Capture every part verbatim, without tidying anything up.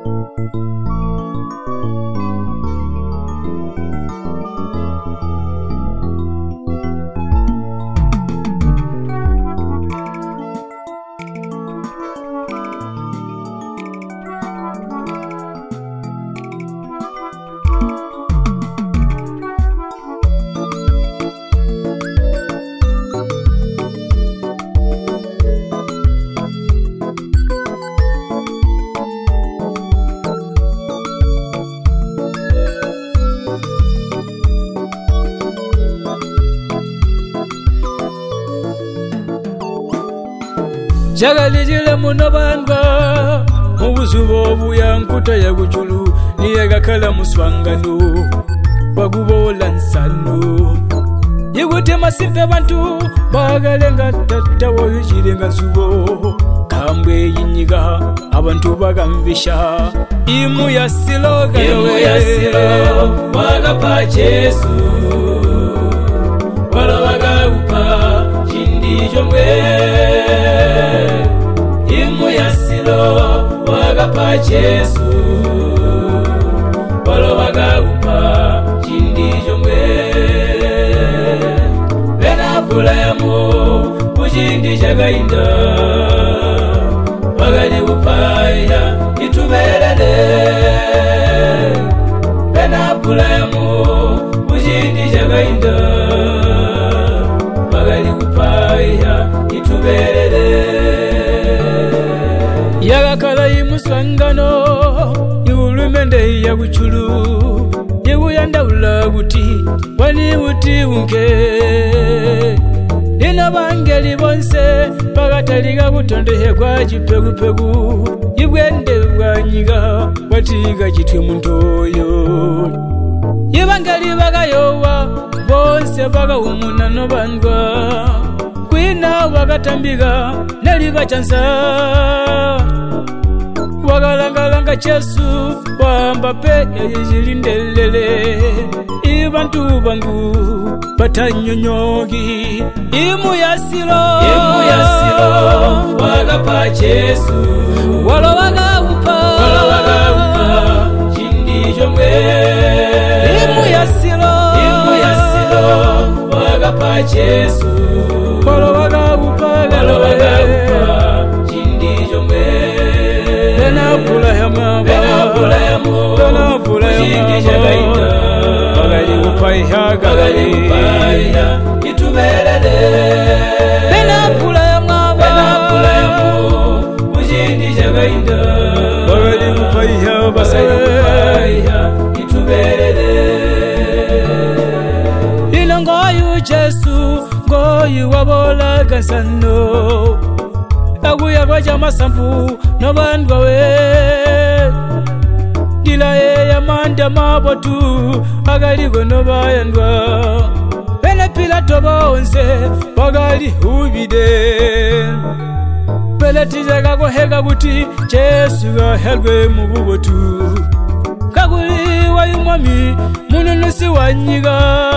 Jagalijile munobanga mubuzubo buyankuta ya guchulu niyega kala muswangano bagubola nsano yigute masimpe bantu bagalenga tata woyijirenga zubo kambwe yinyiga abantu bagambisha imu ya silo imu ya silo bagapa Yesu wala bagaupa chindijo mwe imu ya silo bagapa Yesu wala bagaupa chindijo mwe bena pula yamo kujindija gainda bagali upaya itubelele bena pula yamo kujindija gainda bagali upaya itubelele yagakala imuswangano yulumende ya guchulu yeguyanda ulaguti wani uti unke ina bangeli bonse bagataliga butondehe kwa jipegu pegu yibwende bwanyiga batiga jitwe muntoyo yibangeli bagayowa bonse baga umunano bandwa kwina bagatambiga nali bachansa wagalangalanga Yesu wamba pe yijilindele ibantu bangu batanyonyogi imu ya silo imu ya silo wagapa Yesu wala wagaupa wala wagaupa chindijo mwe imu ya silo imu ya silo wagapa Yesu wala wagaupa wala wagaupa chindijo mwe bena pula yama bena pula yamo bena pula chindijo gaita bagali upaya bagali upaya itubelele bena pula yama bena pula yamo chindijo gaita bagali upaya bagali upaya itubelele inangoyu Yesu ngoyu wabola gansano aguya baja masambu no bandwa we dilaye ya manda mabotu agaligo no bayandwa bena Pilato bonse bagali ubide bela tijaga go hega buti Yesu ga helwe mu bubotu kaguli wayumwami mununusi wanyiga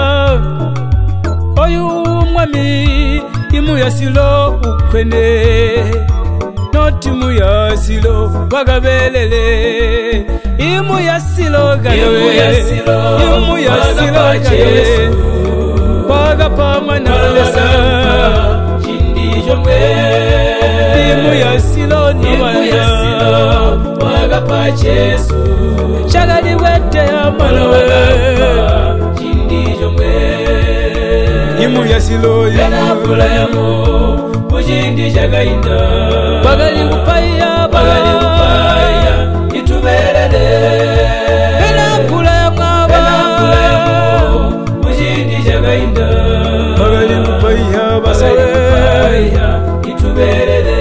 oyu mwami imu ya silo ukwene noti mu ya silo bagabelele imu ya silo gawe imu ya silo imu ya silo gawe bagapa manalesa chindijo mwe imu ya silo imu ya silo bagapa Yesu chagali wete ya manawe chindijo mwe imu ya silo bena pula yamo kujindija gainda bagali upaya bagali upaya itubelele bena pula yama bena pula yamo kujindija gainda bagali upaya bagali upaya itubelele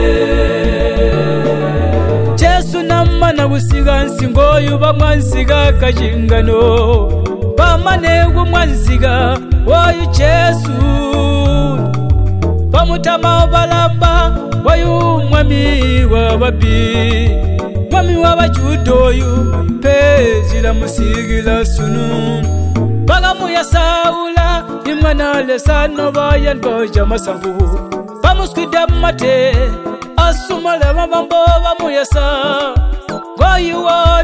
Yesu namana busiga nsingo yuba mwansiga kajingano bamanegu mwansiga wayu Yesu bamutama balamba wayu mwami wababi mwami wabajudoyu pezila musigila sunu bagamu ya Saula imana lesano bayandwa jamasambu bamuskwida mate asumala mabambo bamuyasa goyu wa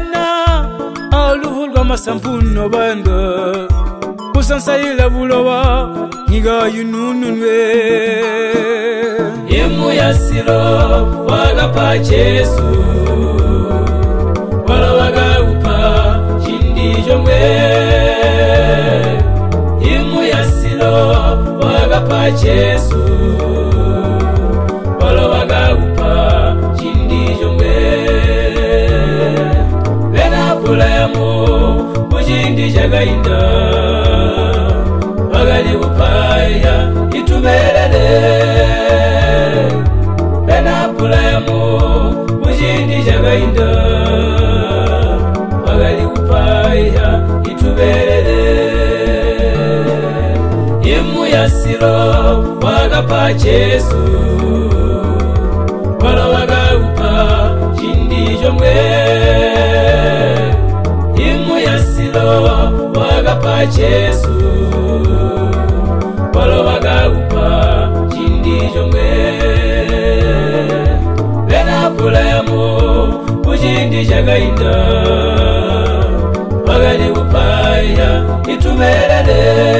masampuno banda kusansa ila bulowa niga yunununwe imu yasiro wagapa Yesu wala wagaupa chindi jomwe imu yasiro wagapa Yesu wala wagaupa chindi jomwe bena pulayamu kujindi jagainda wagali upaya itumelele bena pulayamu kujindi jagainda wagali upaya itumelele imu yasiro wagapa Yesu wala wagaupa chindi jomwe imu yasiro wagapa Yesu wala wagaupa chindi jomwe bena pulayamu kujindi jagainda wagali upaya itumelele